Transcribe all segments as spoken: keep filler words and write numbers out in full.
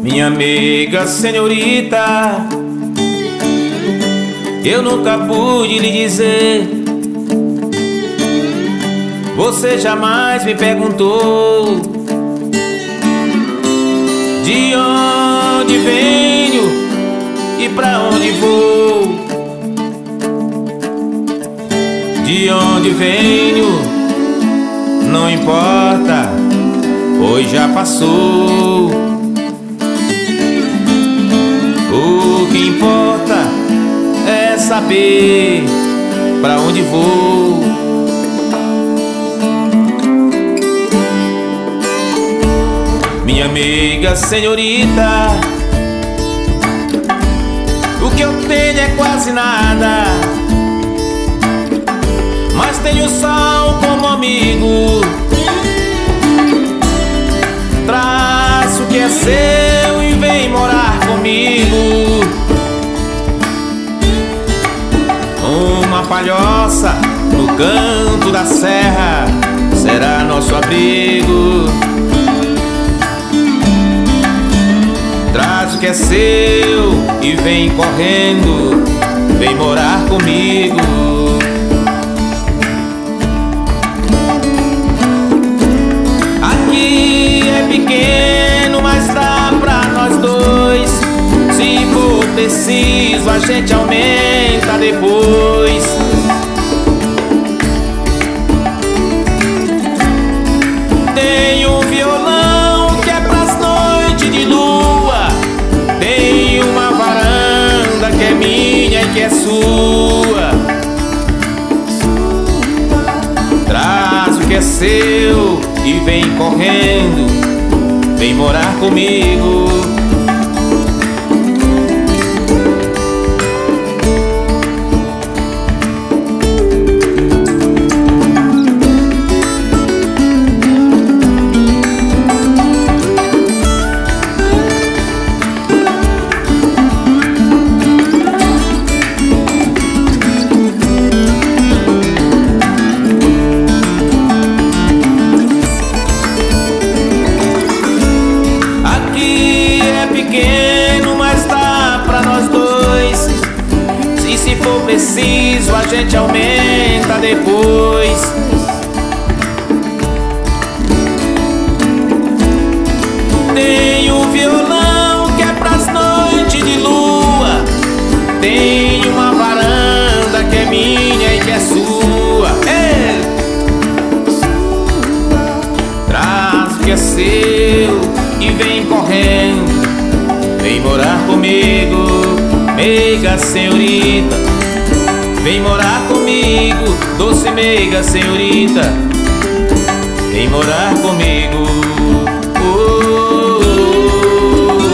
Minha amiga senhorita, eu nunca pude lhe dizer. Você jamais me perguntou de onde venho e pra onde vou. De onde venho não importa, pois já passou. O que importa é saber pra onde vou. Minha amiga senhorita, o que eu tenho é quase nada, mas tenho o sol como amigo. Traz o que é seu e vem morar comigo. Uma palhoça no canto da serra será nosso abrigo. Traz o que é seu e vem correndo, vem morar comigo. Aqui é pequeno, mas dá pra nós dois. Se for preciso, a gente aumenta depois. Tem um violão que é pras noites de lua. Tem uma varanda que é minha e que é sua. Traz o que é seu e vem correndo, vem morar comigo. Preciso, a gente aumenta depois. Tem um violão que é pras noites de lua. Tem uma varanda que é minha e que é sua. Ei! Traz o que é seu e vem correndo, vem morar comigo. Meiga senhorita, vem morar comigo. Doce meiga senhorita, vem morar comigo. Oh, oh, oh.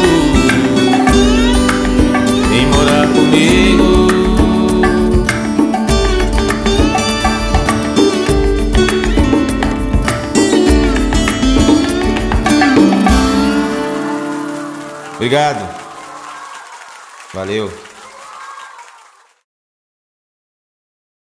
Vem morar comigo. Obrigado. Valeu.